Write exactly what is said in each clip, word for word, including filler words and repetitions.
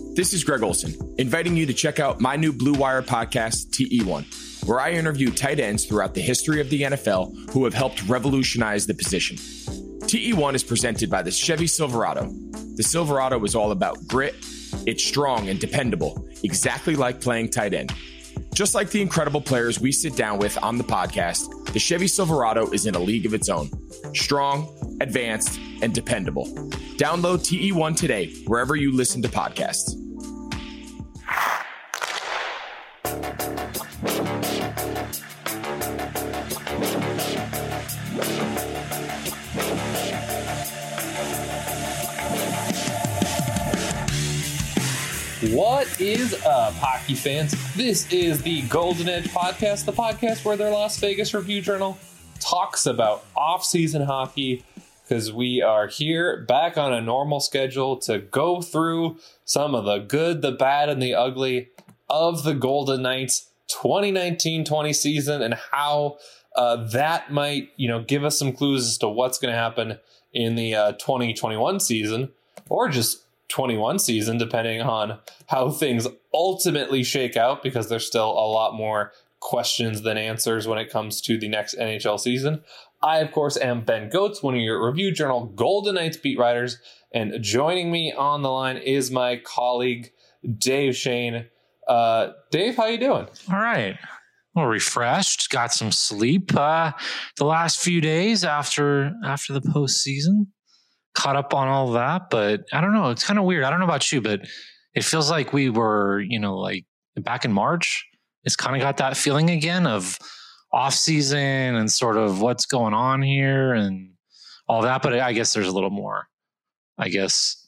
This is Greg Olson, inviting you to check out my new Blue Wire podcast, T E one, where I interview tight ends throughout the history of the N F L who have helped revolutionize the position. T E one is presented by the Chevy Silverado. The Silverado is all about grit. It's strong and dependable, exactly like playing tight end. Just like the incredible players we sit down with on the podcast, the Chevy Silverado is in a league of its own. Strong, advanced, and dependable. Download T E one today, wherever you listen to podcasts. What is up, hockey fans? This is the Golden Edge Podcast, the podcast where their Las Vegas Review Journal talks about off-season hockey, because we are here back on a normal schedule to go through some of the good, the bad, and the ugly of the Golden Knights twenty nineteen twenty season and how uh, that might, you know, give us some clues as to what's going to happen in the uh, twenty twenty-one season, or just twenty-one season, depending on how things ultimately shake out, because there's still a lot more questions than answers when it comes to the next N H L season. I, of course, am Ben Goetz, one of your Review Journal Golden Knights beat writers, and joining me on the line is my colleague, Dave Shane. Uh, Dave, how you doing? All right. Well, refreshed, got some sleep uh, the last few days after after the postseason. Caught up on all that, but I don't know. It's kind of weird. I don't know about you, but it feels like we were, you know, like back in March. It's kind of got that feeling again of off season and sort of what's going on here and all that. But I guess there's a little more, I guess,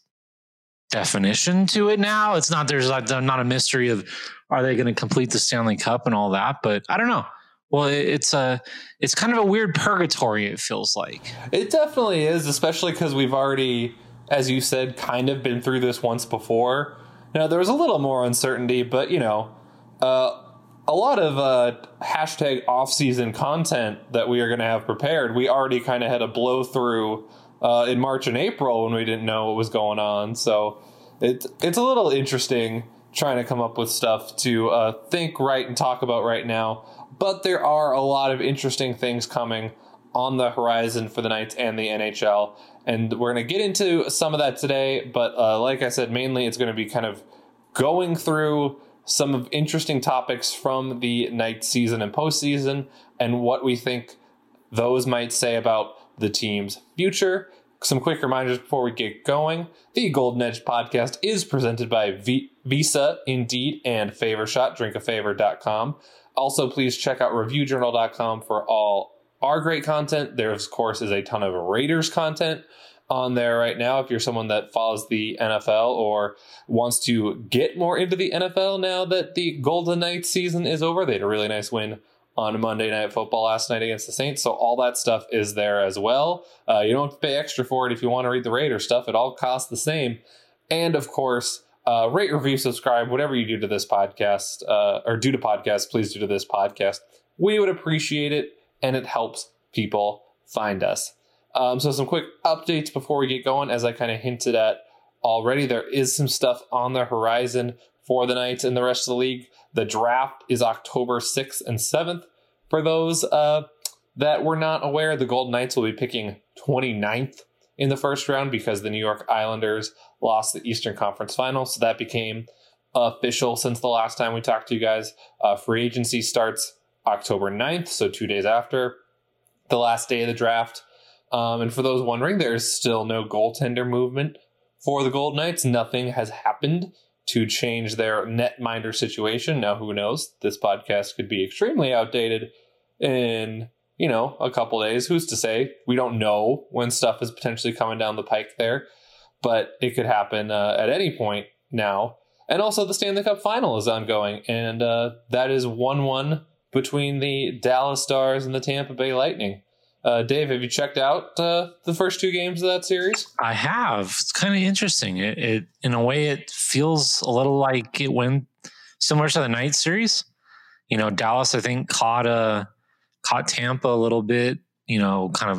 definition to it now. It's not, there's not, not a mystery of, are they going to complete the Stanley Cup and all that? But I don't know. Well, it's a, it's kind of a weird purgatory, it feels like. It definitely is, especially because we've already, as you said, kind of been through this once before. Now, there was a little more uncertainty, but, you know, uh, a lot of uh, hashtag off-season content that we are going to have prepared, we already kind of had a blow through uh, in March and April when we didn't know what was going on. So it, it's a little interesting trying to come up with stuff to uh, think right and talk about right now. But there are a lot of interesting things coming on the horizon for the Knights and the N H L. And we're going to get into some of that today. But uh, like I said, mainly it's going to be kind of going through some of interesting topics from the Knights season and postseason and what we think those might say about the team's future. Some quick reminders before we get going. The Golden Edge podcast is presented by v- Visa, Indeed, and Favor Shot, drink a favor dot com. Also, please check out review journal dot com for all our great content. There, of course, is a ton of Raiders content on there right now. If you're someone that follows the N F L or wants to get more into the N F L now that the Golden Knights season is over, they had a really nice win on Monday Night Football last night against the Saints. So all that stuff is there as well. Uh, you don't have to pay extra for it if you want to read the Raiders stuff. It all costs the same. And, of course, Uh, rate, review, subscribe, whatever you do to this podcast, uh, or do to podcasts, please do to this podcast. We would appreciate it, and it helps people find us. Um, so some quick updates before we get going. As I kind of hinted at already, there is some stuff on the horizon for the Knights and the rest of the league. The draft is October sixth and seventh. For those uh, that were not aware, the Golden Knights will be picking twenty-ninth in the first round because the New York Islanders lost the Eastern Conference Finals. So that became official since the last time we talked to you guys. Uh, free agency starts October ninth, so two days after the last day of the draft. Um, and for those wondering, there's still no goaltender movement for the Golden Knights. Nothing has happened to change their netminder situation. Now, who knows? This podcast could be extremely outdated in, you know, a couple days. Who's to say? We don't know when stuff is potentially coming down the pike there, but it could happen uh, at any point now. And also the Stanley Cup final is ongoing, and uh, that is one one between the Dallas Stars and the Tampa Bay Lightning. Uh, Dave, have you checked out uh, the first two games of that series? I have. It's kind of interesting. It, it, in a way, it feels a little like it went similar to the night series. You know, Dallas, I think, caught a caught Tampa a little bit. You know, kind of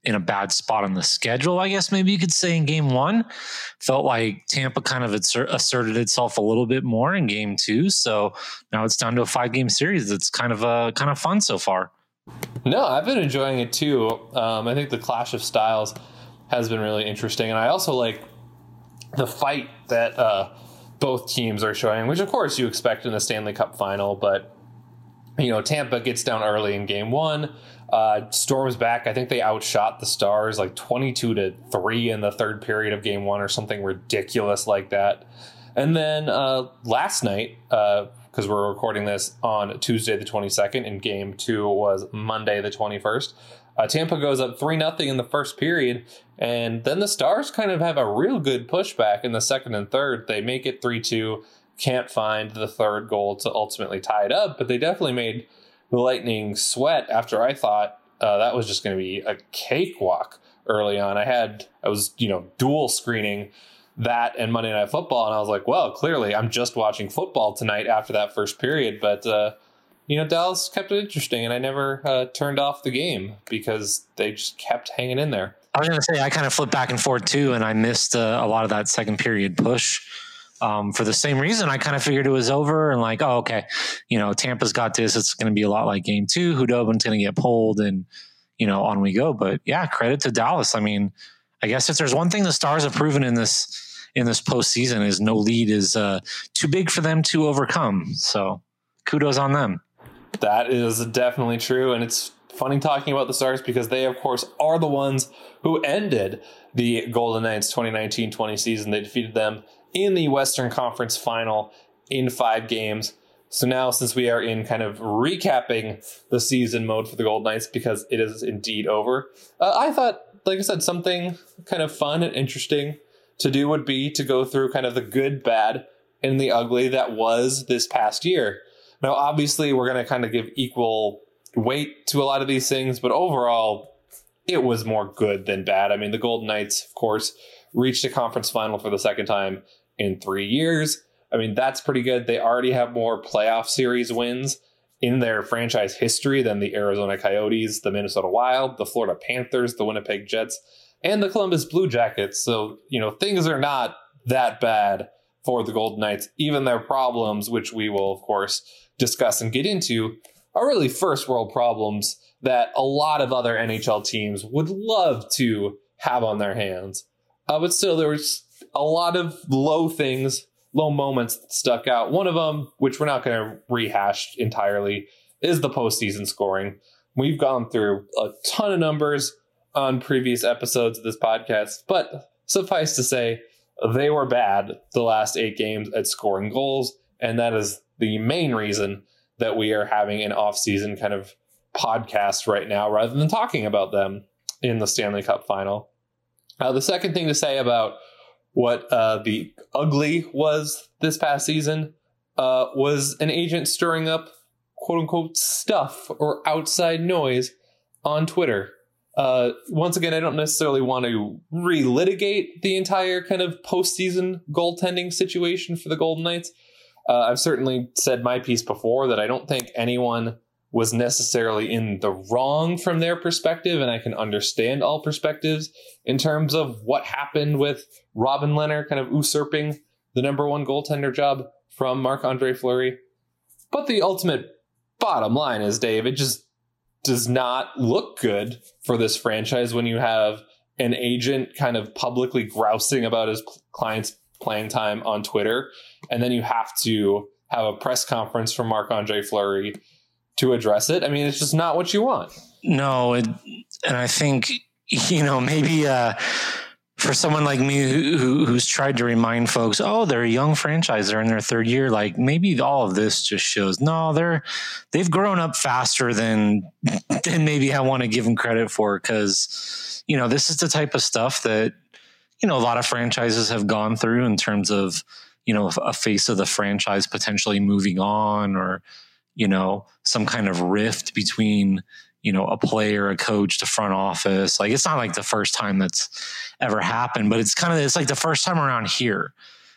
in a bad spot on the schedule, I guess maybe you could say in game one. Felt like Tampa kind of assert, asserted itself a little bit more in game two. So now it's down to a five game series. It's kind of uh, kind of fun so far. No, I've been enjoying it too. Um, I think the clash of styles has been really interesting. And I also like the fight that uh, both teams are showing, which of course you expect in the Stanley Cup final. But, you know, Tampa gets down early in game one. Uh, storms back. I think they outshot the Stars like twenty-two to three in the third period of game one or something ridiculous like that. And then uh, last night, because uh, we're recording this on Tuesday the twenty-second, and game two was Monday the twenty-first, uh, Tampa goes up three nothing in the first period, and then the Stars kind of have a real good pushback in the second and third. They make it three two, can't find the third goal to ultimately tie it up, but they definitely made the Lightning sweat after I thought uh, that was just going to be a cakewalk early on. I had, I was, you know, dual screening that and Monday Night Football, and I was like, well, clearly I'm just watching football tonight after that first period. But, uh, you know, Dallas kept it interesting, and I never uh, turned off the game because they just kept hanging in there. I was going to say, I kind of flipped back and forth too, and I missed uh, a lot of that second period push. Um, for the same reason, I kind of figured it was over and like, oh, okay, you know, Tampa's got this. It's going to be a lot like game two. Hudobin's going to get pulled and, you know, on we go. But yeah, credit to Dallas. I mean, I guess if there's one thing the Stars have proven in this, in this postseason is no lead is uh, too big for them to overcome. So kudos on them. That is definitely true. And it's funny talking about the Stars because they, of course, are the ones who ended the Golden Knights twenty nineteen twenty season. They defeated them in the Western Conference final in five games. So now, since we are in kind of recapping the season mode for the Golden Knights, because it is indeed over, uh, I thought, like I said, something kind of fun and interesting to do would be to go through kind of the good, bad, and the ugly that was this past year. Now, obviously, we're going to kind of give equal weight to a lot of these things, but overall, it was more good than bad. I mean, the Golden Knights, of course, reached a conference final for the second time in three years. I mean, that's pretty good. They already have more playoff series wins in their franchise history than the Arizona Coyotes, the Minnesota Wild, the Florida Panthers, the Winnipeg Jets, and the Columbus Blue Jackets. So, you know, things are not that bad for the Golden Knights. Even their problems, which we will, of course, discuss and get into, are really first world problems that a lot of other N H L teams would love to have on their hands. Uh, but still, there was a lot of low things, low moments that stuck out. One of them, which we're not going to rehash entirely, is the postseason scoring. We've gone through a ton of numbers on previous episodes of this podcast, but suffice to say, they were bad the last eight games at scoring goals, and that is the main reason that we are having an off-season kind of podcast right now rather than talking about them in the Stanley Cup final. Uh, the second thing to say about what uh, the ugly was this past season uh, was an agent stirring up quote-unquote stuff or outside noise on Twitter. Uh, once again, I don't necessarily want to relitigate the entire kind of postseason goaltending situation for the Golden Knights. Uh, I've certainly said my piece before that I don't think anyone was necessarily in the wrong from their perspective, and I can understand all perspectives in terms of what happened with Robin Lehner kind of usurping the number one goaltender job from Marc-Andre Fleury. But the ultimate bottom line is, Dave, it just does not look good for this franchise when you have an agent kind of publicly grousing about his client's playing time on Twitter, and then you have to have a press conference from Marc-Andre Fleury to address it. I mean, it's just not what you want. No, it, and I think, you know, maybe uh, for someone like me who, who, who's tried to remind folks, oh, they're a young franchise, they're in their third year, like maybe all of this just shows, no, they're, they've grown up faster than, than maybe I want to give them credit for, because, you know, this is the type of stuff that, you know, a lot of franchises have gone through in terms of, you know, a face of the franchise potentially moving on, or, you know, some kind of rift between, you know, a player, a coach, the front office. Like, it's not like the first time that's ever happened, but it's kind of, it's like the first time around here.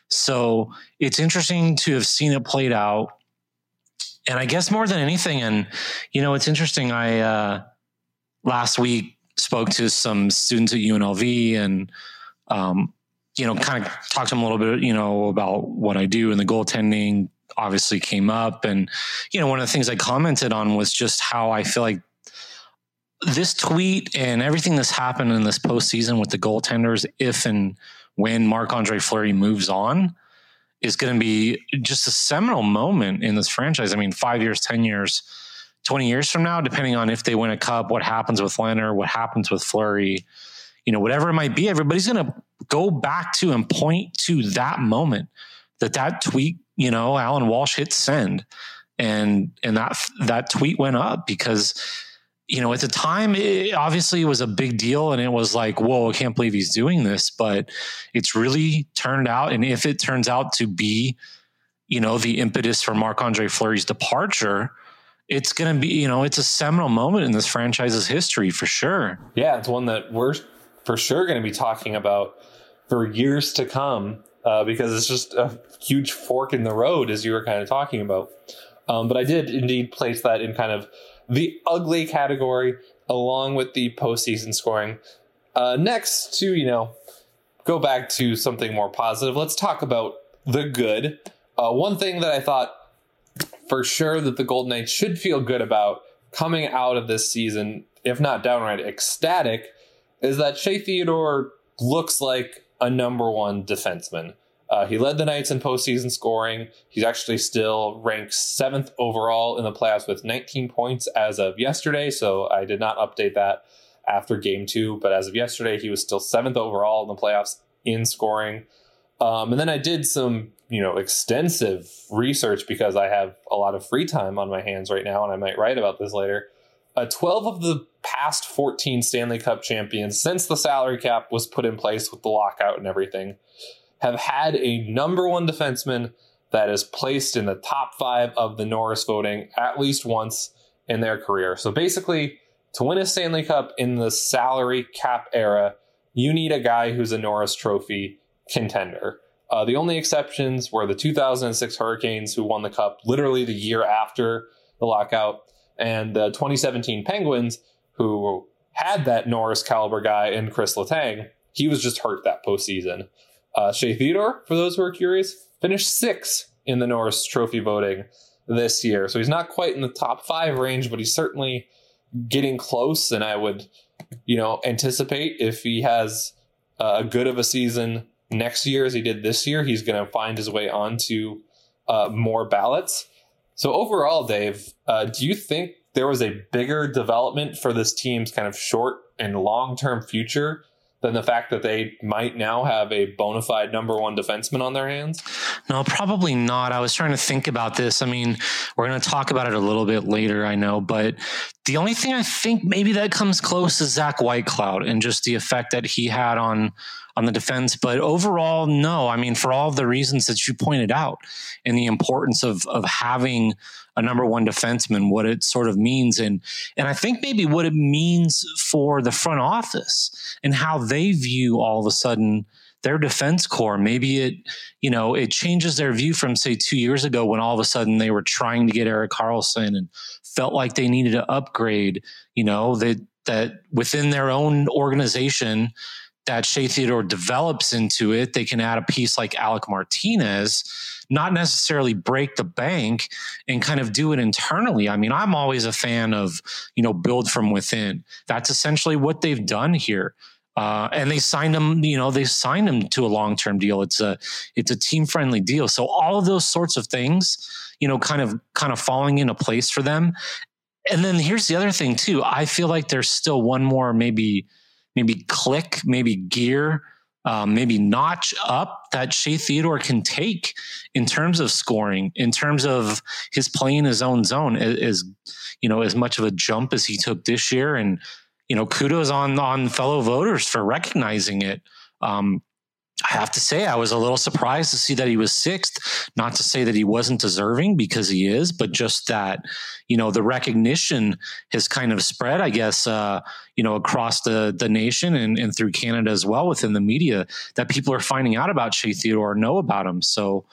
So it's interesting to have seen it played out. And I guess more than anything, and, you know, it's interesting. I, uh, last week spoke to some students at U N L V and, um, you know, kind of talked to them a little bit, you know, about what I do, and the goaltending obviously came up. And, you know, one of the things I commented on was just how I feel like this tweet and everything that's happened in this postseason with the goaltenders, if and when Marc-Andre Fleury moves on, is going to be just a seminal moment in this franchise. I mean, five years, ten years, twenty years from now, depending on if they win a cup, what happens with Leonard, what happens with Fleury, you know, whatever it might be, everybody's going to go back to and point to that moment that that tweet, you know, Alan Walsh hit send, and, and that, that tweet went up because, you know, at the time, it obviously it was a big deal, and it was like, whoa, I can't believe he's doing this, but it's really turned out. And if it turns out to be, you know, the impetus for Marc-Andre Fleury's departure, it's going to be, you know, it's a seminal moment in this franchise's history for sure. Yeah, it's one that we're for sure going to be talking about for years to come, uh, because it's just a huge fork in the road, as you were kind of talking about. Um, but I did indeed place that in kind of the ugly category along with the postseason scoring. Uh, next to, you know, go back to something more positive, let's talk about the good. Uh, one thing that I thought for sure that the Golden Knights should feel good about coming out of this season, if not downright ecstatic, is that Shea Theodore looks like a number one defenseman. Uh, he led the Knights in postseason scoring. He's actually still ranked seventh overall in the playoffs with nineteen points as of yesterday. So I did not update that after game two, but as of yesterday, he was still seventh overall in the playoffs in scoring. Um, and then I did some, you know, extensive research because I have a lot of free time on my hands right now, and I might write about this later. Uh, twelve of the past fourteen Stanley Cup champions since the salary cap was put in place with the lockout and everything have had a number one defenseman that is placed in the top five of the Norris voting at least once in their career. So basically, to win a Stanley Cup in the salary cap era, you need a guy who's a Norris Trophy contender. Uh, the only exceptions were the two thousand six Hurricanes, who won the Cup literally the year after the lockout, and the twenty seventeen Penguins, who had that Norris caliber guy in Chris Letang. He was just hurt that postseason. Uh, Shea Theodore, for those who are curious, finished sixth in the Norris Trophy voting this year. So he's not quite in the top five range, but he's certainly getting close. And I would, you know, anticipate if he has uh, a good of a season next year as he did this year, he's going to find his way onto uh, more ballots. So overall, Dave, uh, do you think there was a bigger development for this team's kind of short and long-term future than the fact that they might now have a bona fide number one defenseman on their hands? No, probably not. I was trying to think about this. I mean, we're going to talk about it a little bit later, I know, but the only thing I think maybe that comes close is Zach Whitecloud and just the effect that he had on on the defense. But overall, no. I mean, for all the reasons that you pointed out and the importance of of having a number one defenseman, what it sort of means. And, and I think maybe what it means for the front office and how they view all of a sudden their defense core. Maybe it, you know, it changes their view from, say, two years ago when all of a sudden they were trying to get Erik Karlsson and felt like they needed to upgrade, you know, that, that within their own organization, that Shea Theodore develops into it, they can add a piece like Alec Martinez, not necessarily break the bank and kind of do it internally. I mean, I'm always a fan of, you know, build from within. That's essentially what they've done here. Uh, and they signed him, you know, they signed him to a long-term deal. It's a, it's a team-friendly deal. So all of those sorts of things, you know, kind of, kind of falling into place for them. And then here's the other thing too. I feel like there's still one more, maybe, maybe click, maybe gear, um, maybe notch up that Shea Theodore can take in terms of scoring, in terms of his play in his own zone, as, you know, as much of a jump as he took this year. And, you know, kudos on, on fellow voters for recognizing it. Um, I have to say, I was a little surprised to see that he was sixth. Not to say that he wasn't deserving, because he is, but just that, you know, the recognition has kind of spread, I guess, uh, you know, across the the nation and, and through Canada as well within the media, that people are finding out about Shea Theodore, know about him. So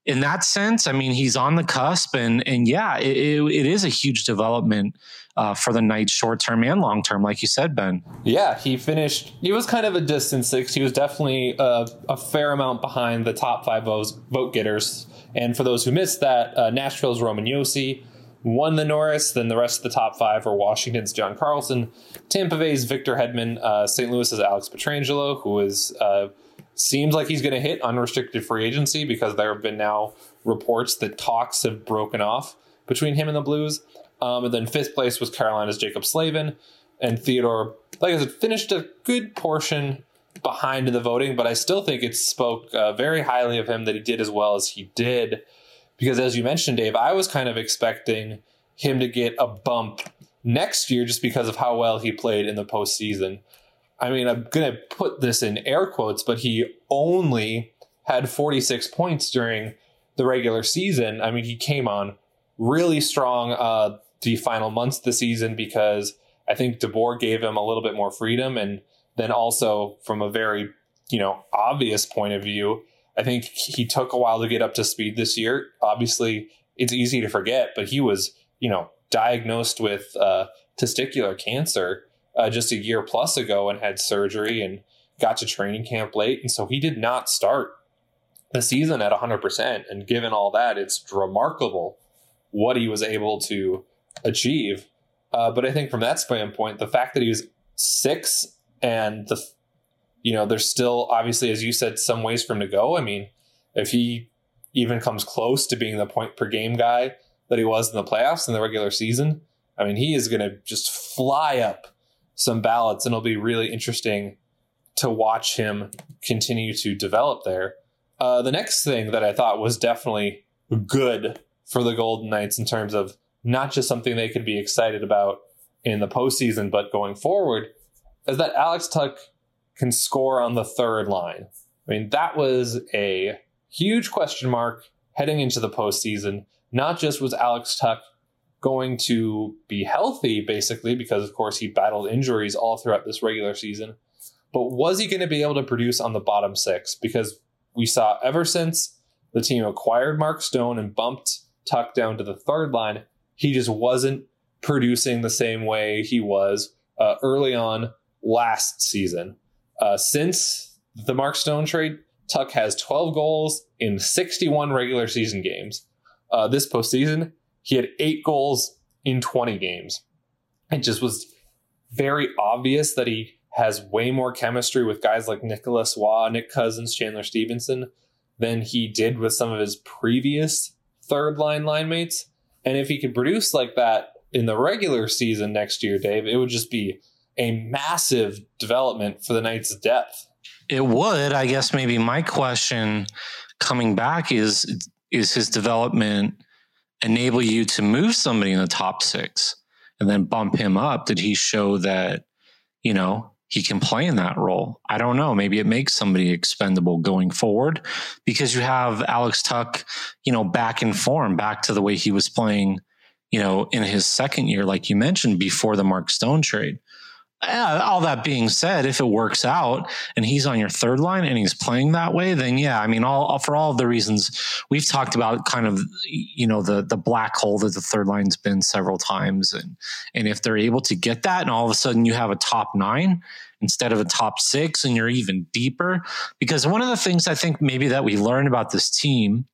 in that sense, I mean, he's on the cusp, and and yeah, it, it, it is a huge development uh, for the Knights, short term and long term, like you said, Ben. Yeah, he finished. He was kind of a distant sixth. He was definitely a, a fair amount behind the top five votes, vote getters. And for those who missed that, uh, Nashville's Roman Josi won the Norris. Then the rest of the top five are Washington's John Carlson, Tampa Bay's Victor Hedman, uh, Saint Louis's Alex Pietrangelo, who is. Uh, Seems like he's going to hit unrestricted free agency because there have been now reports that talks have broken off between him and the Blues. Um, and then fifth place was Carolina's Jacob Slavin. And Theodore, like I said, finished a good portion behind in the voting, but I still think it spoke uh, very highly of him that he did as well as he did. Because as you mentioned, Dave, I was kind of expecting him to get a bump next year just because of how well he played in the postseason. I mean, I'm going to put this in air quotes, but he only had forty-six points during the regular season. I mean, he came on really strong uh, the final months of the season because I think DeBoer gave him a little bit more freedom. And then also from a very, you know, obvious point of view, I think he took a while to get up to speed this year. Obviously, it's easy to forget, but he was, you know, diagnosed with uh, testicular cancer Uh, just a year plus ago and had surgery and got to training camp late. And so he did not start the season at one hundred percent. And given all that, it's remarkable what he was able to achieve. Uh, but I think from that standpoint, the fact that he was six and the, you know, there's still obviously, as you said, some ways for him to go. I mean, if he even comes close to being the point per game guy that he was in the playoffs in the regular season, I mean, he is going to just fly up some ballots, and it'll be really interesting to watch him continue to develop there. Uh, the next thing that I thought was definitely good for the Golden Knights in terms of not just something they could be excited about in the postseason, but going forward, is that Alex Tuch can score on the third line. I mean, that was a huge question mark heading into the postseason. Not just was Alex Tuch going to be healthy, basically, because, of course, he battled injuries all throughout this regular season. But was he going to be able to produce on the bottom six? Because we saw ever since the team acquired Mark Stone and bumped Tuch down to the third line, he just wasn't producing the same way he was uh, early on last season. Uh, since the Mark Stone trade, Tuch has twelve goals in sixty-one regular season games. Uh, this postseason, he had eight goals in twenty games. It just was very obvious that he has way more chemistry with guys like Nicholas Waugh, Nick Cousins, Chandler Stevenson than he did with some of his previous third line line mates. And if he could produce like that in the regular season next year, Dave, it would just be a massive development for the Knights' depth. It would. I guess maybe my question coming back is, is his development enable you to move somebody in the top six and then bump him up? Did he show that, you know, he can play in that role? I don't know. Maybe it makes somebody expendable going forward because you have Alex Tuch, you know, back in form, back to the way he was playing, you know, in his second year, like you mentioned, before the Mark Stone trade. Uh, all that being said, if it works out and he's on your third line and he's playing that way, then yeah, I mean, all for all of the reasons we've talked about, kind of, you know, the the black hole that the third line's been several times, and and if they're able to get that, and all of a sudden you have a top nine instead of a top six, and you're even deeper, because one of the things I think maybe that we learned about this team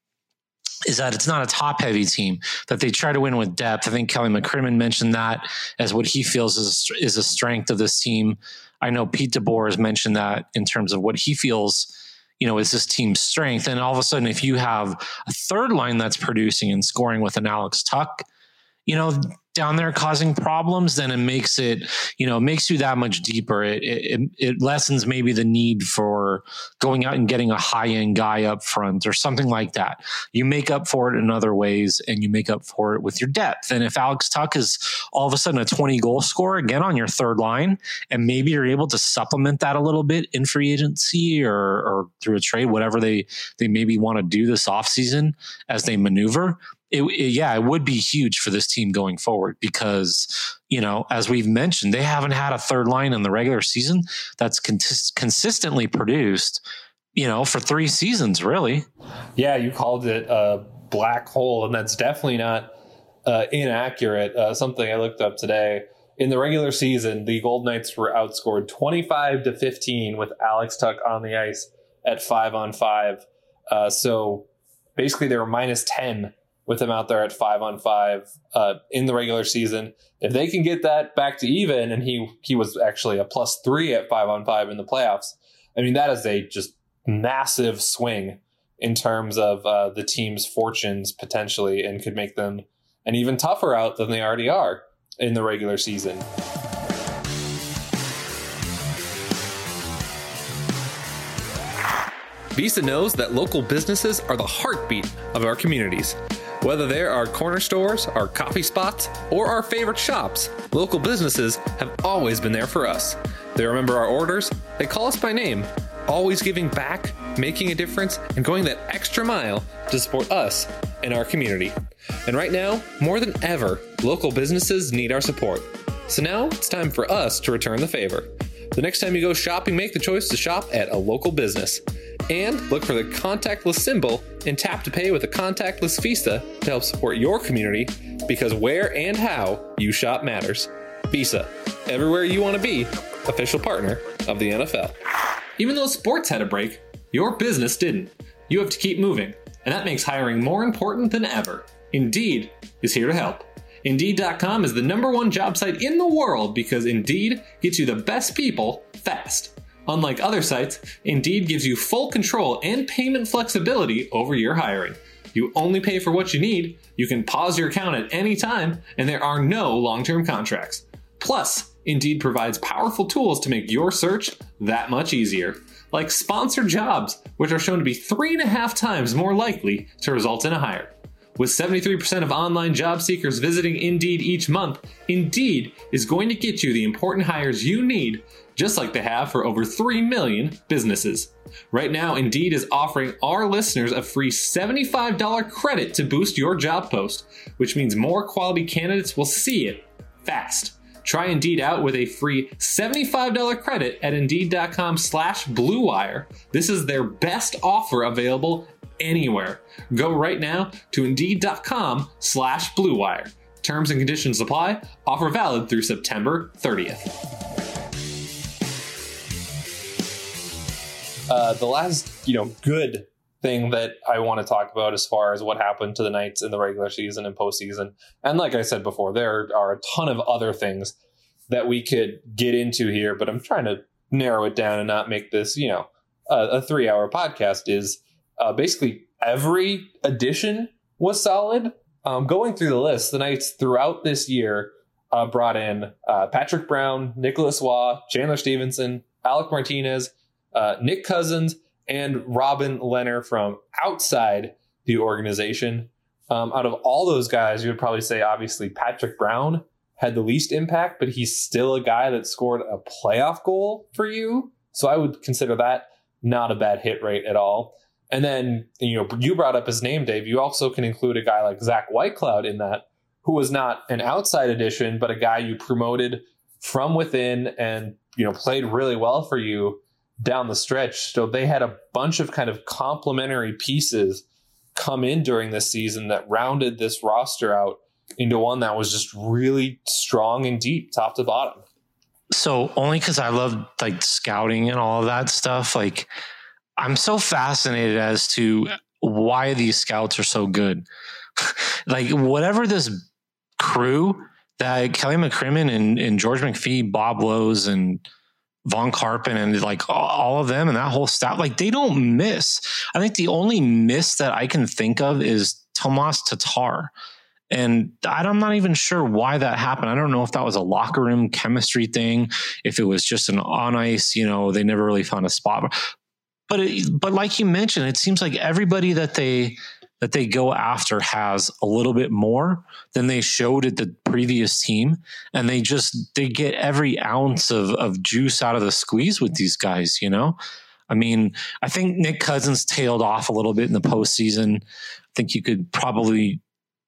is that it's not a top-heavy team, that they try to win with depth. I think Kelly McCrimmon mentioned that as what he feels is a, is a strength of this team. I know Pete DeBoer has mentioned that in terms of what he feels, you know, is this team's strength. And all of a sudden, if you have a third line that's producing and scoring with an Alex Tuch, you know, down there causing problems, then it makes it, you know, it makes you that much deeper. It, it it lessens maybe the need for going out and getting a high end guy up front or something like that. You make up for it in other ways, and you make up for it with your depth. And if Alex Tuch is all of a sudden a twenty goal scorer again on your third line, and maybe you're able to supplement that a little bit in free agency or or through a trade, whatever they they maybe want to do this offseason as they maneuver. It, it, yeah, it would be huge for this team going forward because, you know, as we've mentioned, they haven't had a third line in the regular season that's con- consistently produced, you know, for three seasons, really. Yeah, you called it a black hole, and that's definitely not uh, inaccurate. Uh, something I looked up today. In the regular season, the Golden Knights were outscored twenty-five to fifteen with Alex Tuch on the ice at five on five. Uh, so basically, they were minus ten with him out there at five on five uh, in the regular season. If they can get that back to even, and he he was actually a plus three at five on five in the playoffs, I mean, that is a just massive swing in terms of uh, the team's fortunes potentially, and could make them an even tougher out than they already are in the regular season. Visa knows that local businesses are the heartbeat of our communities. Whether they're our corner stores, our coffee spots, or our favorite shops, local businesses have always been there for us. They remember our orders, they call us by name, always giving back, making a difference, and going that extra mile to support us and our community. And right now, more than ever, local businesses need our support. So now it's time for us to return the favor. The next time you go shopping, make the choice to shop at a local business. And look for the contactless symbol and tap to pay with a contactless Visa to help support your community, because where and how you shop matters. Visa, everywhere you want to be, official partner of the N F L. Even though sports had a break, your business didn't. You have to keep moving, and that makes hiring more important than ever. Indeed is here to help. Indeed dot com is the number one job site in the world because Indeed gets you the best people fast. Unlike other sites, Indeed gives you full control and payment flexibility over your hiring. You only pay for what you need, you can pause your account at any time, and there are no long-term contracts. Plus, Indeed provides powerful tools to make your search that much easier, like sponsored jobs, which are shown to be three and a half times more likely to result in a hire. With seventy-three percent of online job seekers visiting Indeed each month, Indeed is going to get you the important hires you need, just like they have for over three million businesses. Right now, Indeed is offering our listeners a free seventy-five dollars credit to boost your job post, which means more quality candidates will see it fast. Try Indeed out with a free seventy-five dollars credit at Indeed.com slash Blue Wire. This is their best offer available anywhere. Go right now to Indeed.com slash Blue Wire. Terms and conditions apply. Offer valid through September thirtieth. Uh, the last, you know, good thing that I want to talk about as far as what happened to the Knights in the regular season and postseason. And like I said before, there are a ton of other things that we could get into here, but I'm trying to narrow it down and not make this, you know, a, a three hour podcast. Is uh, basically every addition was solid. Um, going through the list, the Knights throughout this year uh, brought in uh, Patrick Brown, Nicholas Waugh, Chandler Stevenson, Alec Martinez, uh, Nick Cousins, and Robin Lehner from outside the organization. Um, out of all those guys, you would probably say, obviously, Patrick Brown had the least impact, but he's still a guy that scored a playoff goal for you. So I would consider that not a bad hit rate at all. And then, you know, you brought up his name, Dave. You also can include a guy like Zach Whitecloud in that, who was not an outside addition, but a guy you promoted from within and, you know, played really well for you down the stretch. So they had a bunch of kind of complementary pieces come in during this season that rounded this roster out into one that was just really strong and deep, top to bottom. So only because I love like scouting and all of that stuff, like I'm so fascinated as to why these scouts are so good. Like whatever this crew that Kelly McCrimmon and, and George McPhee, Bob Lowe's and Von Karpen and like all of them and that whole staff, like they don't miss. I think the only miss that I can think of is Tomas Tatar. And I'm not even sure why that happened. I don't know if that was a locker room chemistry thing, if it was just an on ice, you know, they never really found a spot. But it, but like you mentioned, it seems like everybody that they that they go after has a little bit more than they showed at the previous team, and they just they get every ounce of of juice out of the squeeze with these guys. You know, I mean, I think Nick Cousins tailed off a little bit in the postseason. I think you could probably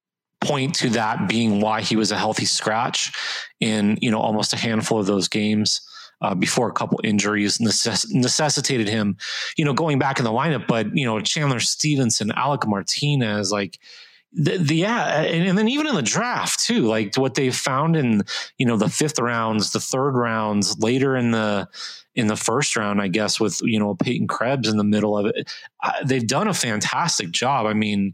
point to that being why he was a healthy scratch in, you know, almost a handful of those games. uh, before a couple injuries necess- necessitated him, you know, going back in the lineup. But, you know, Chandler Stevenson, Alec Martinez, like, the, the yeah, and, and then even in the draft too, like what they found in, you know, the fifth rounds, the third rounds, later in the in the first round, I guess, with, you know, Peyton Krebs in the middle of it, uh, they've done a fantastic job. I mean,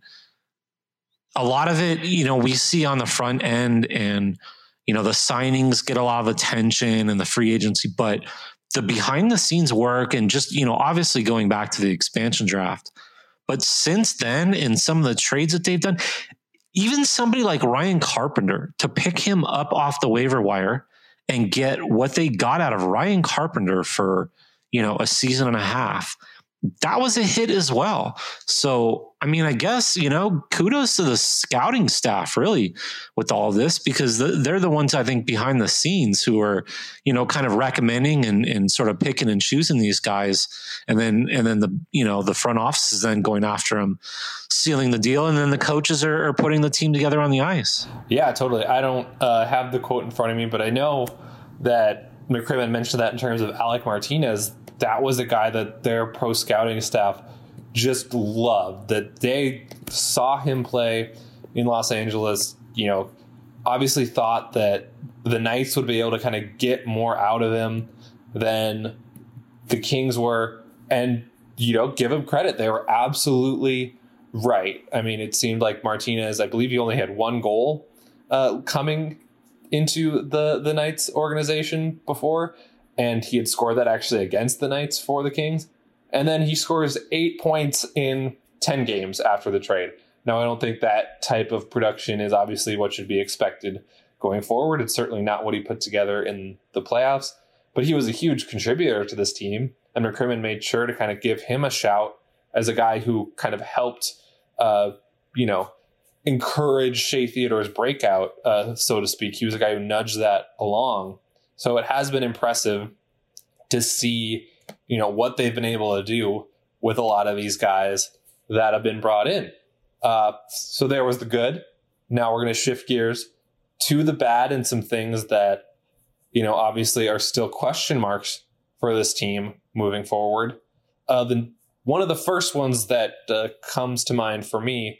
a lot of it, you know, we see on the front end, and, you know, the signings get a lot of attention and the free agency, but the behind the scenes work, and just, you know, obviously going back to the expansion draft. But since then, in some of the trades that they've done, even somebody like Ryan Carpenter, to pick him up off the waiver wire and get what they got out of Ryan Carpenter for, you know, a season and a half, that was a hit as well. So, I mean, I guess, you know, kudos to the scouting staff really with all of this, because they're the ones, I think, behind the scenes who are, you know, kind of recommending and, and sort of picking and choosing these guys. And then, and then the, you know, the front office is then going after them, sealing the deal. And then the coaches are, are putting the team together on the ice. Yeah, totally. I don't uh, have the quote in front of me, but I know that McCrimmon mentioned that in terms of Alec Martinez. That was a guy that their pro scouting staff just loved, that they saw him play in Los Angeles, you know, obviously thought that the Knights would be able to kind of get more out of him than the Kings were. And, you know, give him credit. They were absolutely right. I mean, it seemed like Martinez, I believe he only had one goal uh, coming into the, the Knights organization before. And he had scored that actually against the Knights for the Kings. And then he scores eight points in ten games after the trade. Now, I don't think that type of production is obviously what should be expected going forward. It's certainly not what he put together in the playoffs. But he was a huge contributor to this team. And McCrimmon made sure to kind of give him a shout as a guy who kind of helped, uh, you know, encourage Shea Theodore's breakout, uh, so to speak. He was a guy who nudged that along. So it has been impressive to see, you know, what they've been able to do with a lot of these guys that have been brought in. Uh, so there was the good. Now we're going to shift gears to the bad and some things that, you know, obviously are still question marks for this team moving forward. Uh, the, one of the first ones that uh, comes to mind for me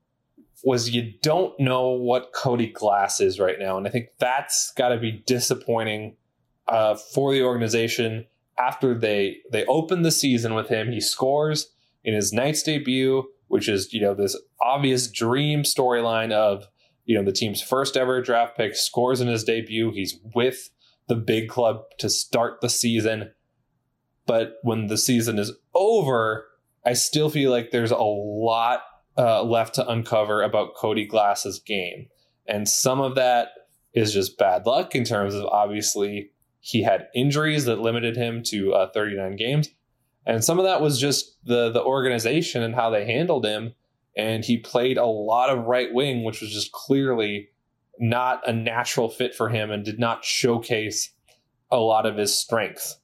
was you don't know what Cody Glass is right now. And I think that's got to be disappointing uh, for the organization. After they they open the season with him, he scores in his Knights debut, which is, you know, this obvious dream storyline of, you know, the team's first ever draft pick scores in his debut. He's with the big club to start the season. But when the season is over, I still feel like there's a lot Uh, left to uncover about Cody Glass's game. And some of that is just bad luck in terms of, obviously, he had injuries that limited him to uh, thirty-nine games. And some of that was just the, the organization and how they handled him. And he played a lot of right wing, which was just clearly not a natural fit for him and did not showcase a lot of his strengths.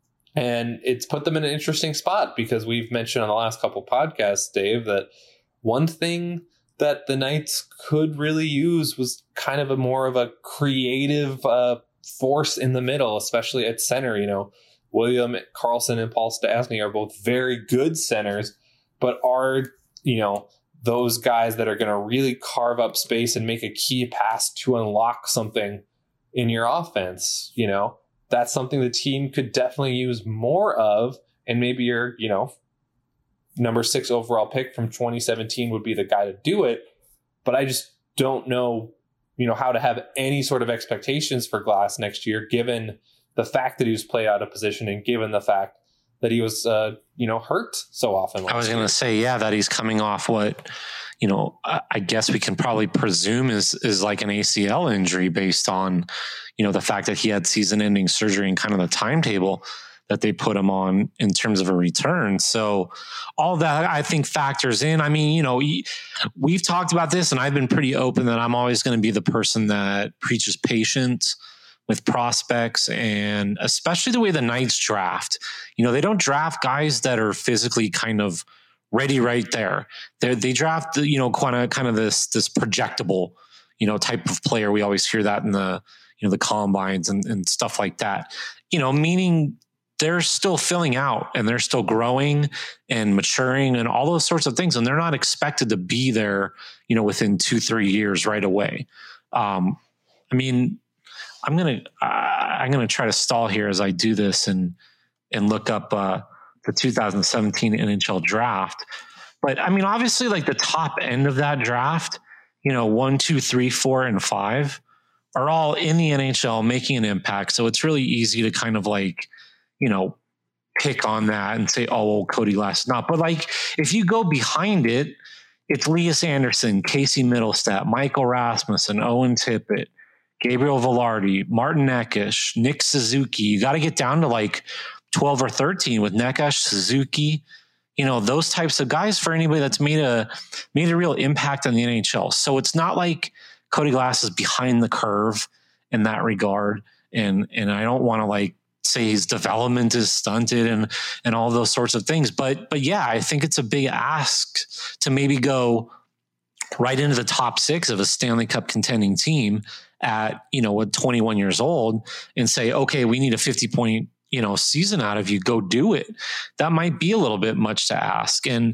And it's put them in an interesting spot, because we've mentioned on the last couple podcasts, Dave, that one thing that the Knights could really use was kind of a more of a creative uh, force in the middle, especially at center. You know, William Karlsson and Paul Stastny are both very good centers, but are, you know, those guys that are going to really carve up space and make a key pass to unlock something in your offense. You know, that's something the team could definitely use more of. And maybe you're, you know, number six overall pick from twenty seventeen would be the guy to do it. But I just don't know, you know, how to have any sort of expectations for Glass next year, given the fact that he was played out of position and given the fact that he was, uh, you know, hurt so often. I was going to say, yeah, that he's coming off what, you know, I guess we can probably presume is, is like an A C L injury based on, you know, the fact that he had season ending surgery and kind of the timetable that they put him on in terms of a return. So all that, I think, factors in. I mean, you know, we've talked about this, and I've been pretty open that I'm always going to be the person that preaches patience with prospects, and especially the way the Knights draft. You know, they don't draft guys that are physically kind of ready right there. They they draft, you know, kind of kind of this this projectable, you know, type of player. We always hear that in the, you know, the combines and, and stuff like that, you know, meaning they're still filling out and they're still growing and maturing and all those sorts of things. And they're not expected to be there, you know, within two, three years right away. Um, I mean, I'm going to, uh, I'm going to try to stall here as I do this and, and look up, uh, the two thousand seventeen N H L draft. But I mean, obviously like the top end of that draft, you know, one, two, three, four, and five are all in the N H L making an impact. So it's really easy to kind of like, you know, pick on that and say, oh, well, Cody Glass is not. But like, if you go behind it, it's Lias Andersson, Casey Middlestat, Michael Rasmussen, Owen Tippett, Gabriel Velarde, Martin Necas, Nick Suzuki. You got to get down to like twelve or thirteen with Necas, Suzuki, you know, those types of guys for anybody that's made a made a real impact on the N H L. So it's not like Cody Glass is behind the curve in that regard. And and I don't want to like say his development is stunted and and all those sorts of things. But but yeah, I think it's a big ask to maybe go right into the top six of a Stanley Cup contending team at, you know, at twenty-one years old and say, okay, we need a fifty point, you know, season out of you, go do it. That might be a little bit much to ask. And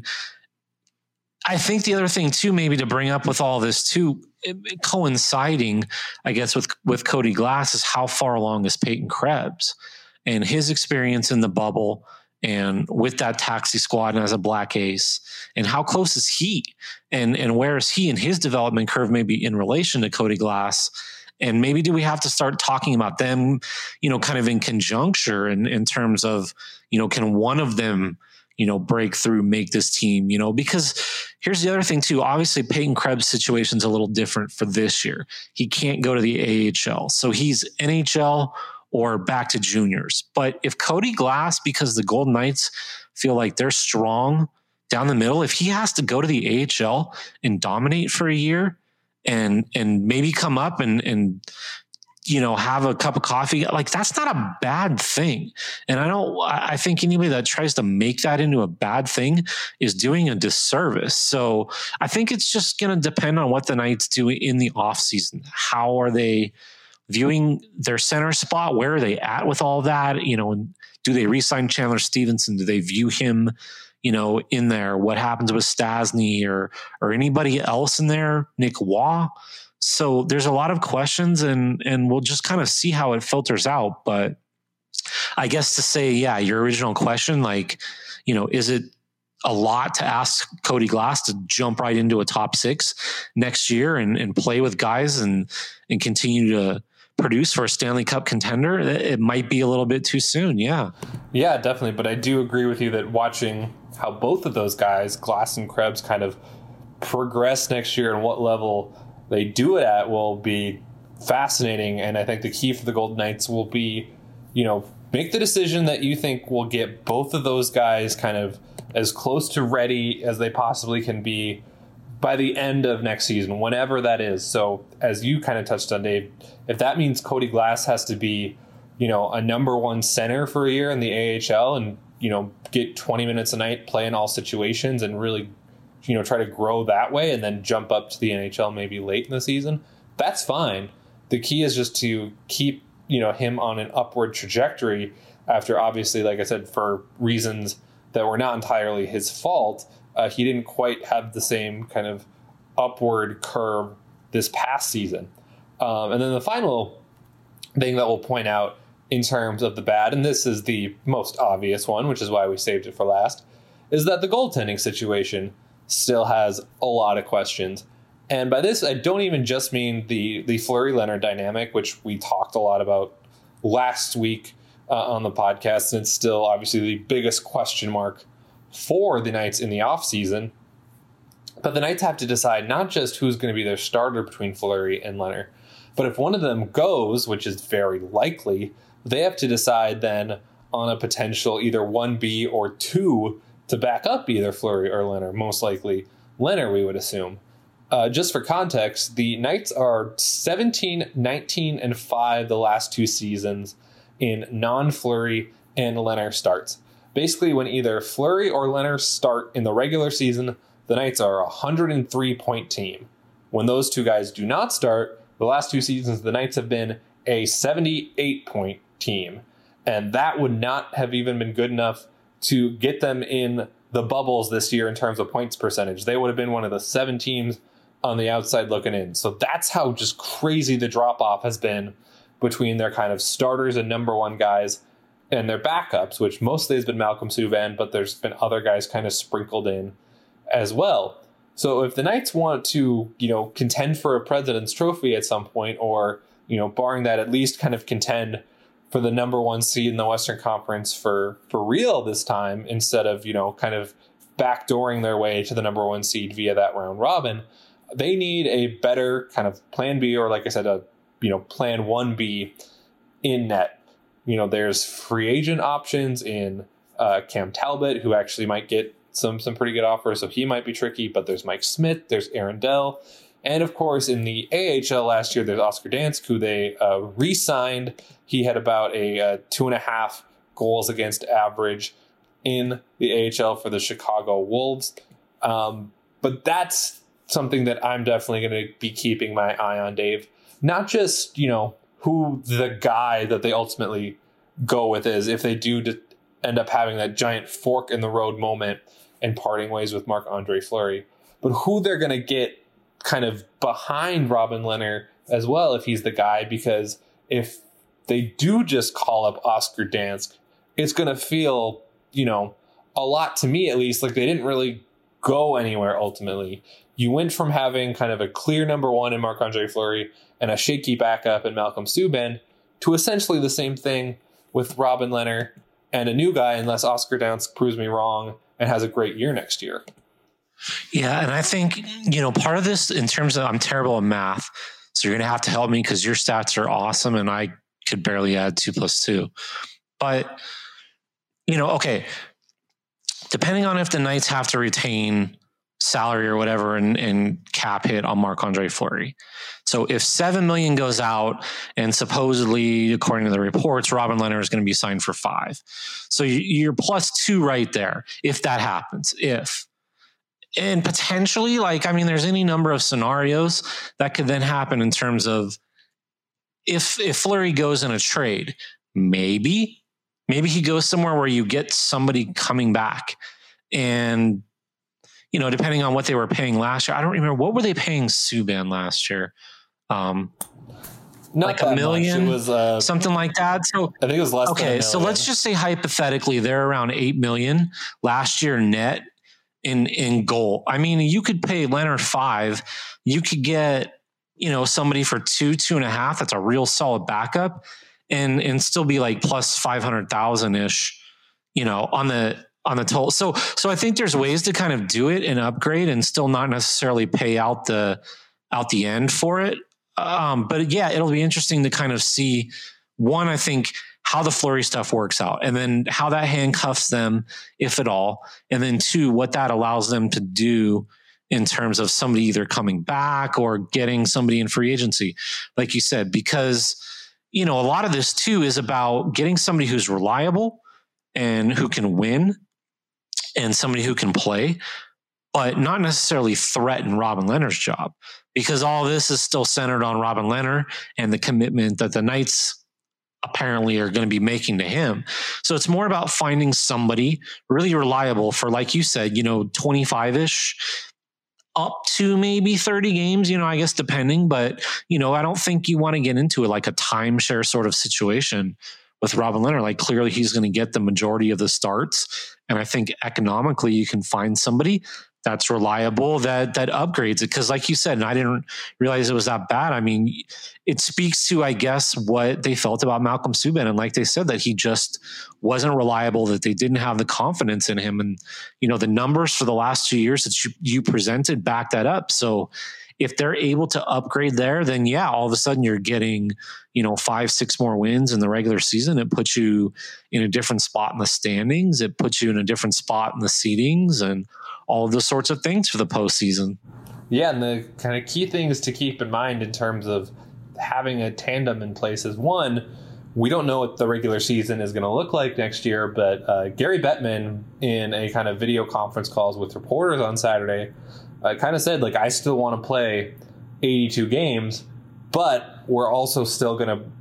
I think the other thing too, maybe to bring up with all this too, it, it coinciding, I guess, with, with Cody Glass is how far along is Peyton Krebs and his experience in the bubble and with that taxi squad and as a black ace, and how close is he and, and where is he in his development curve, maybe in relation to Cody Glass. And maybe do we have to start talking about them, you know, kind of in conjuncture in, in terms of, you know, can one of them, you know, break through, make this team, you know, because here's the other thing too. Obviously Peyton Krebs' situation is a little different for this year. He can't go to the A H L. So he's N H L or back to juniors. But if Cody Glass, because the Golden Knights feel like they're strong down the middle, if he has to go to the A H L and dominate for a year, and and maybe come up and and you know have a cup of coffee, like that's not a bad thing. And I don't I think anybody that tries to make that into a bad thing is doing a disservice. So I think it's just going to depend on what the Knights do in the offseason. How are they viewing their center spot? Where are they at with all that? You know, and do they re-sign Chandler Stevenson? Do they view him, you know, in there? What happens with Stasny or or anybody else in there? Nick Waugh. So there's a lot of questions, and and we'll just kind of see how it filters out. But I guess to say, yeah, your original question, like, you know, is it a lot to ask Cody Glass to jump right into a top six next year and, and play with guys and and continue to produce for a Stanley Cup contender? It might be a little bit too soon. Yeah. Yeah, definitely. But I do agree with you that watching how both of those guys, Glass and Krebs, kind of progress next year and what level they do it at will be fascinating. And I think the key for the Golden Knights will be, you know, make the decision that you think will get both of those guys kind of as close to ready as they possibly can be by the end of next season, whenever that is. So as you kind of touched on, Dave, if that means Cody Glass has to be, you know, a number one center for a year in the A H L and, you know, get twenty minutes a night, play in all situations and really, you know, try to grow that way and then jump up to the N H L maybe late in the season, that's fine. The key is just to keep, you know, him on an upward trajectory after, obviously, like I said, for reasons that were not entirely his fault, uh, he didn't quite have the same kind of upward curve this past season. Um, and then the final thing that we'll point out in terms of the bad, and this is the most obvious one, which is why we saved it for last, is that the goaltending situation still has a lot of questions. And by this, I don't even just mean the, the Fleury-Leonard dynamic, which we talked a lot about last week uh, on the podcast, and it's still obviously the biggest question mark for the Knights in the offseason. But the Knights have to decide not just who's going to be their starter between Fleury and Leonard, but if one of them goes, which is very likely, they have to decide then on a potential either one B or two to back up either Fleury or Leonard, most likely Leonard, we would assume. Uh, just for context, the Knights are seventeen, nineteen, and five the last two seasons in non-Fleury and Leonard starts. Basically, when either Fleury or Leonard start in the regular season, the Knights are a one hundred three point team. When those two guys do not start, the last two seasons, the Knights have been a seventy-eight point team. And that would not have even been good enough to get them in the bubbles this year in terms of points percentage. They would have been one of the seven teams on the outside looking in. So that's how just crazy the drop off has been between their kind of starters and number one guys and their backups, which mostly has been Malcolm Subban, but there's been other guys kind of sprinkled in as well. So if the Knights want to, you know, contend for a President's Trophy at some point, or, you know, barring that, at least kind of contend for the number one seed in the Western Conference for, for real this time, instead of, you know, kind of backdooring their way to the number one seed via that round robin, they need a better kind of plan B, or like I said, a, you know, plan one B in net. You know, there's free agent options in uh, Cam Talbot, who actually might get some some pretty good offers, so he might be tricky. But there's Mike Smith, there's Aaron Dell, and of course in the A H L last year, there's Oscar Dansk, who they uh, re-signed. He had about a uh, two and a half goals against average in the A H L for the Chicago Wolves. Um, but that's something that I'm definitely going to be keeping my eye on, Dave. Not just, you know, who the guy that they ultimately go with is, if they do to end up having that giant fork in the road moment and parting ways with Marc-Andre Fleury, but who they're going to get kind of behind Robin Lehner as well, if he's the guy. Because if they do just call up Oscar Dansk, it's going to feel, you know, a lot, to me at least, like they didn't really go anywhere ultimately. You went from having kind of a clear number one in Marc-Andre Fleury and a shaky backup in Malcolm Subban to essentially the same thing with Robin Lehner and a new guy, unless Oscar Dansk proves me wrong and has a great year next year. Yeah, and I think, you know, part of this, in terms of, I'm terrible at math, so you're going to have to help me because your stats are awesome and I could barely add two plus two. But, you know, okay, depending on if the Knights have to retain salary or whatever and, and cap hit on Marc-Andre Fleury. So if seven million goes out, and supposedly, according to the reports, Robin Lehner is going to be signed for five. So you're plus two right there if that happens. If and potentially, like, I mean, there's any number of scenarios that could then happen in terms of if if Fleury goes in a trade, maybe maybe he goes somewhere where you get somebody coming back. And, you know, depending on what they were paying last year, I don't remember, what were they paying Subban last year? Um, Not like a million, much. It was uh, something like that. So I think it was less. Okay, than a million. So let's just say hypothetically they're around eight million last year net in in goal. I mean, you could pay Leonard five, you could get, you know, somebody for two, two and a half. That's a real solid backup, and and still be like plus five hundred thousand ish, you know, on the on the total. So so I think there's ways to kind of do it and upgrade and still not necessarily pay out the out the end for it. Um, but yeah, it'll be interesting to kind of see, one, I think, how the Fleury stuff works out, and then how that handcuffs them, if at all. And then two, what that allows them to do in terms of somebody either coming back or getting somebody in free agency, like you said, because, you know, a lot of this too is about getting somebody who's reliable and who can win and somebody who can play, but not necessarily threaten Robin Lehner's job, because all this is still centered on Robin Lehner and the commitment that the Knights apparently are going to be making to him. So it's more about finding somebody really reliable for, like you said, you know, twenty-five-ish up to maybe thirty games, you know, I guess depending. But, you know, I don't think you want to get into it like a timeshare sort of situation with Robin Lehner. Like, clearly he's going to get the majority of the starts. And I think economically you can find somebody that's reliable, that that upgrades it. Because like you said, and I didn't realize it was that bad. I mean, it speaks to, I guess, what they felt about Malcolm Subban. And like they said, that he just wasn't reliable, that they didn't have the confidence in him. And, you know, the numbers for the last two years that you, you presented back that up. So if they're able to upgrade there, then yeah, all of a sudden you're getting, you know, five, six more wins in the regular season. It puts you in a different spot in the standings. It puts you in a different spot in the seedings and all of those sorts of things for the postseason. Yeah, and the kind of key things to keep in mind in terms of having a tandem in place is, one, we don't know what the regular season is going to look like next year, but uh, Gary Bettman, in a kind of video conference calls with reporters on Saturday, uh, kind of said, like, I still want to play eighty-two games, but we're also still going to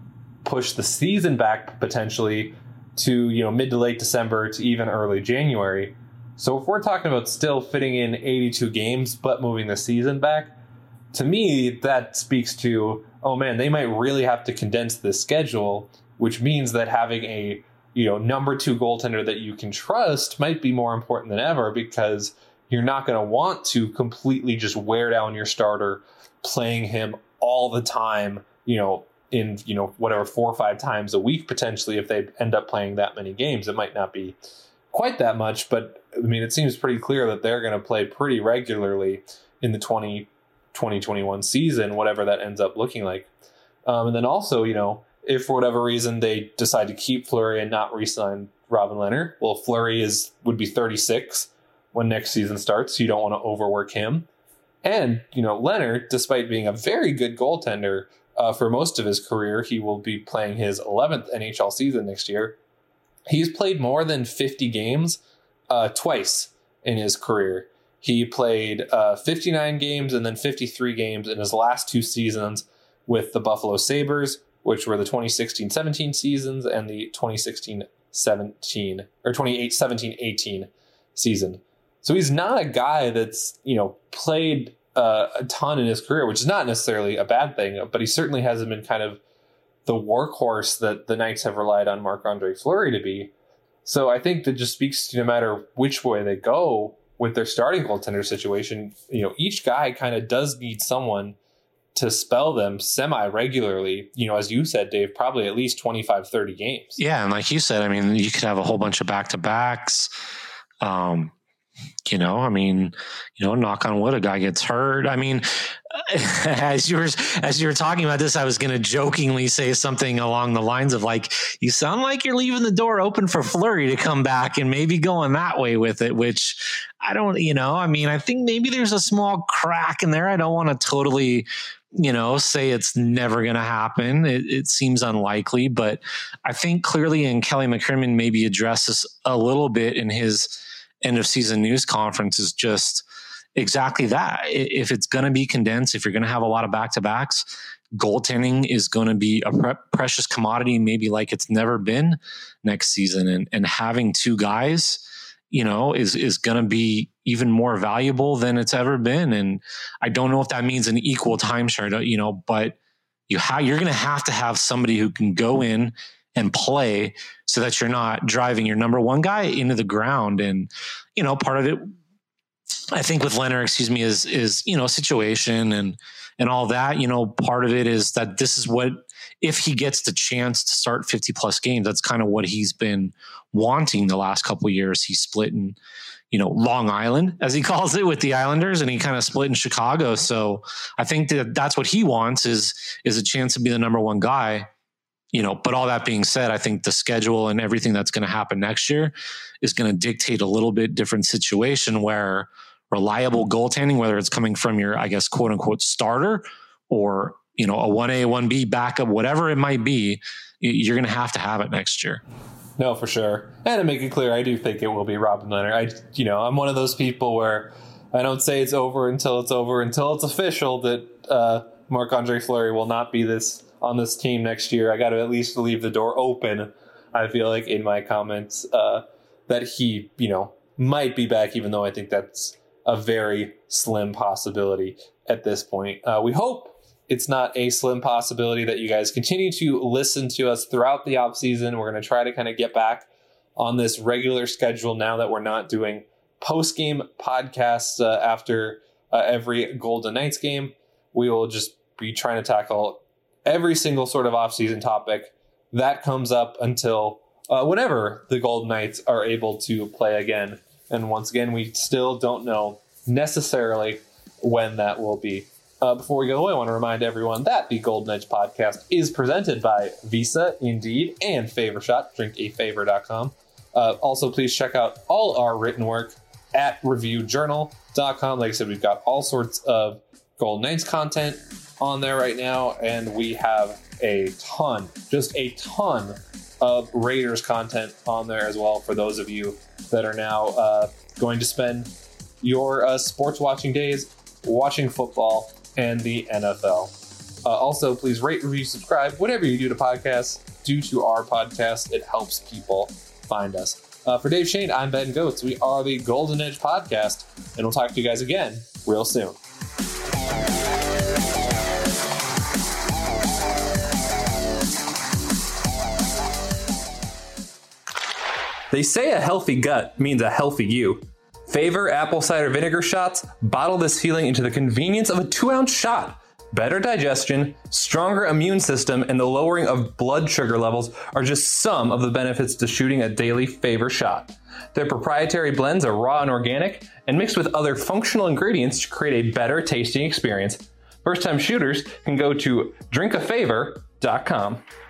push the season back potentially to, you know, mid to late December to even early January. So if we're talking about still fitting in eighty-two games but moving the season back, to me, that speaks to, oh man, they might really have to condense this schedule, which means that having a, you know, number two goaltender that you can trust might be more important than ever, because you're not going to want to completely just wear down your starter playing him all the time, you know, in, you know, whatever, four or five times a week, potentially, if they end up playing that many games. It might not be quite that much, but I mean, it seems pretty clear that they're going to play pretty regularly in the twenty twenty-one season, whatever that ends up looking like. Um, and then also, you know, if for whatever reason they decide to keep Fleury and not re-sign Robin Lehner, well, Fleury is would be thirty-six when next season starts, so you don't want to overwork him. And, you know, Lehner, despite being a very good goaltender uh, for most of his career, he will be playing his eleventh N H L season next year. He's played more than fifty games uh, twice in his career. He played uh, fifty-nine games and then fifty-three games in his last two seasons with the Buffalo Sabres, which were the twenty sixteen seventeen seasons and the twenty sixteen seventeen or twenty seventeen eighteen season. So he's not a guy that's, you know, played uh, a ton in his career, which is not necessarily a bad thing, but he certainly hasn't been kind of the workhorse that the Knights have relied on Marc-Andre Fleury to be. So I think that just speaks to, no matter which way they go with their starting goaltender situation, you know, each guy kind of does need someone to spell them semi-regularly, you know, as you said, Dave, probably at least twenty-five, thirty games. Yeah, and like you said, I mean, you could have a whole bunch of back-to-backs. Um, you know, I mean, you know, knock on wood, a guy gets hurt. I mean, as you were as you were talking about this, I was going to jokingly say something along the lines of like, you sound like you're leaving the door open for Fleury to come back and maybe going that way with it, which I don't, you know, I mean, I think maybe there's a small crack in there. I don't want to totally, you know, say it's never going to happen. It, it seems unlikely, but I think clearly, and Kelly McCrimmon maybe addresses a little bit in his end of season news conference, is just exactly that. If it's going to be condensed, if you're going to have a lot of back-to-backs, goaltending is going to be a pre- precious commodity, maybe like it's never been next season. And, and having two guys, you know, is, is going to be even more valuable than it's ever been. And I don't know if that means an equal timeshare, you know, but you ha- you're going to have to have somebody who can go in and play so that you're not driving your number one guy into the ground. And, you know, part of it, I think with Lehner, excuse me, is, is, you know, situation and, and all that, you know, part of it is that this is what, if he gets the chance to start fifty plus games, that's kind of what he's been wanting the last couple of years. He's split in, you know, Long Island, as he calls it, with the Islanders, and he kind of split in Chicago. So I think that that's what he wants is, is a chance to be the number one guy. You know, but all that being said, I think the schedule and everything that's going to happen next year is going to dictate a little bit different situation where reliable goaltending, whether it's coming from your, I guess, quote unquote starter or, you know, a one A, one B backup, whatever it might be, you're going to have to have it next year. No, for sure. And to make it clear, I do think it will be Robin Lehner. I, you know, I'm one of those people where I don't say it's over until it's over, until it's official that uh, Marc-Andre Fleury will not be this on this team next year. I got to at least leave the door open, I feel like, in my comments, uh, that he, you know, might be back, even though I think that's a very slim possibility at this point. Uh, we hope it's not a slim possibility that you guys continue to listen to us throughout the offseason. We're going to try to kind of get back on this regular schedule now that we're not doing post-game podcasts uh, after uh, every Golden Knights game. We will just be trying to tackle every single sort of off-season topic that comes up until uh, whenever the Golden Knights are able to play again. And once again, we still don't know necessarily when that will be. Uh, before we go away, I want to remind everyone that the Golden Edge podcast is presented by Visa, Indeed, and Favor Shot, drink a favor dot com. Uh, also, please check out all our written work at review journal dot com. Like I said, we've got all sorts of Golden Knights content on there right now, and we have a ton, just a ton of Raiders content on there as well for those of you that are now uh, going to spend your uh, sports watching days watching football and the N F L. Uh, also, please rate, review, subscribe, whatever you do to podcasts. Due to our podcast, it helps people find us. Uh, for Dave Shane, I'm Ben Goetz. We are the Golden Edge Podcast, and we'll talk to you guys again real soon. They say a healthy gut means a healthy you. Favor apple cider vinegar shots bottle this feeling into the convenience of a two-ounce shot. Better digestion, stronger immune system, and the lowering of blood sugar levels are just some of the benefits to shooting a daily Favor shot. Their proprietary blends are raw and organic and mixed with other functional ingredients to create a better tasting experience. First-time shooters can go to drink a favor dot com.